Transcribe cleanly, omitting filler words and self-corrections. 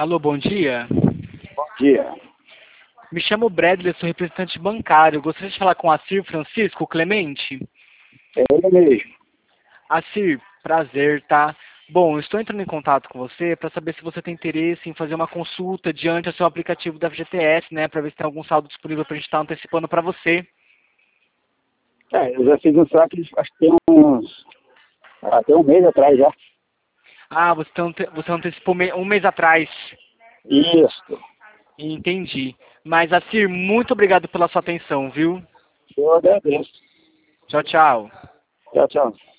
Alô, bom dia. Bom dia. Me chamo Bradley, sou representante bancário. Gostaria de falar com a Cir Francisco Clemente. É ele mesmo. Cir, prazer, tá? Bom, estou entrando em contato com você para saber se você tem interesse em fazer uma consulta diante do seu aplicativo da FGTS, né? Para ver se tem algum saldo disponível para a gente estar antecipando para você. Eu já fiz um saque, acho que tem até um mês atrás já. Você antecipou um mês atrás. Isso. Entendi. Mas, Cir, muito obrigado pela sua atenção, viu? Eu agradeço. Tchau, tchau. Tchau, tchau.